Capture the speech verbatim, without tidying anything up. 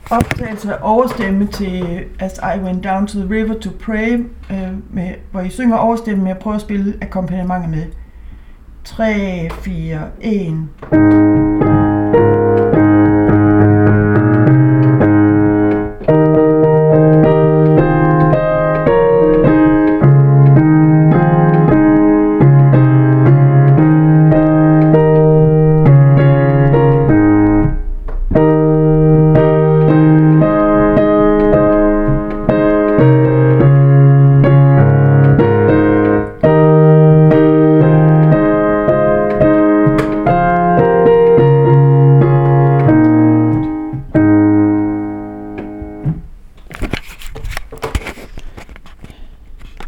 optagelse af overstemme til As I Went Down to the River to Pray, øh, med, hvor I synger overstemme med at prøve at spille akkompagnementet med. tre, fire, en